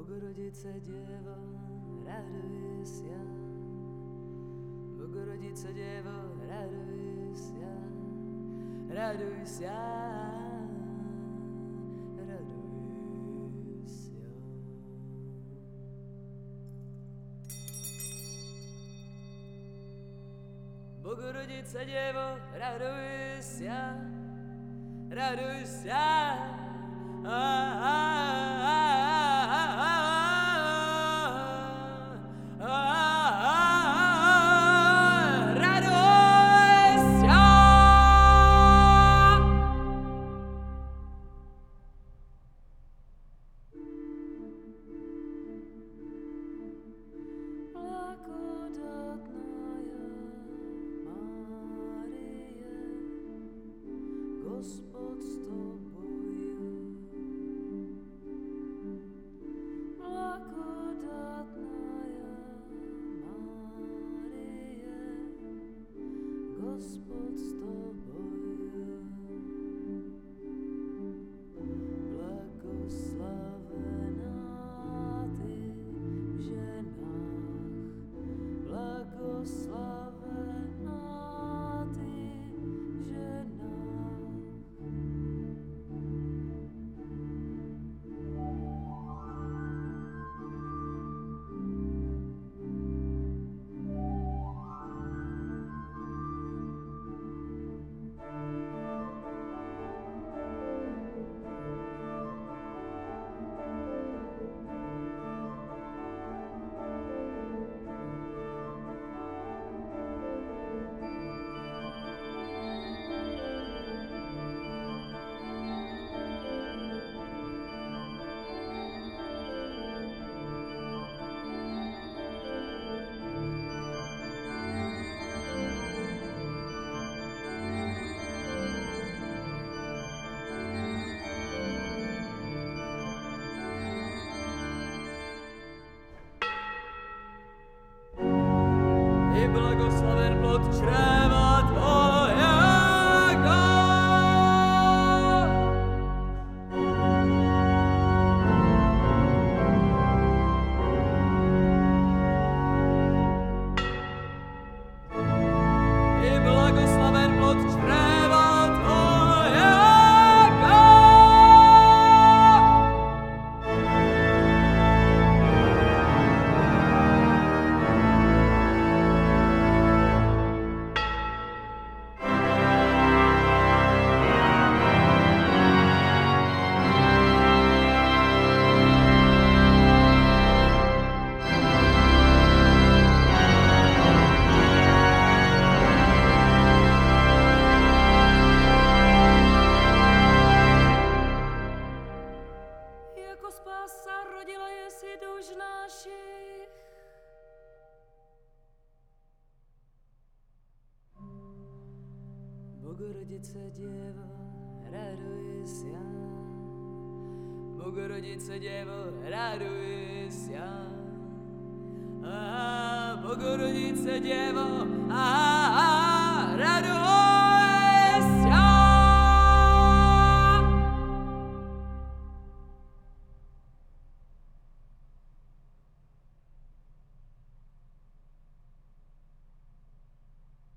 Bogorodice Děvo, radujся. Bogorodice Děvo, radujся, radujся, radujся. Bogorodice Děvo, radujся, radujся. Gospod s tobою, благодатная Мария, Господь с тобою, благословена ты в женах, благословена ты в женах. I blagoslaven plod čreva tvojego. I blagoslaven plod čreva tvojego. Jako spása rodila jesi duš našich. Bogorodice Děvo, radujся. Bogorodice Děvo, radujся. Bogorodice Děvo, radujся.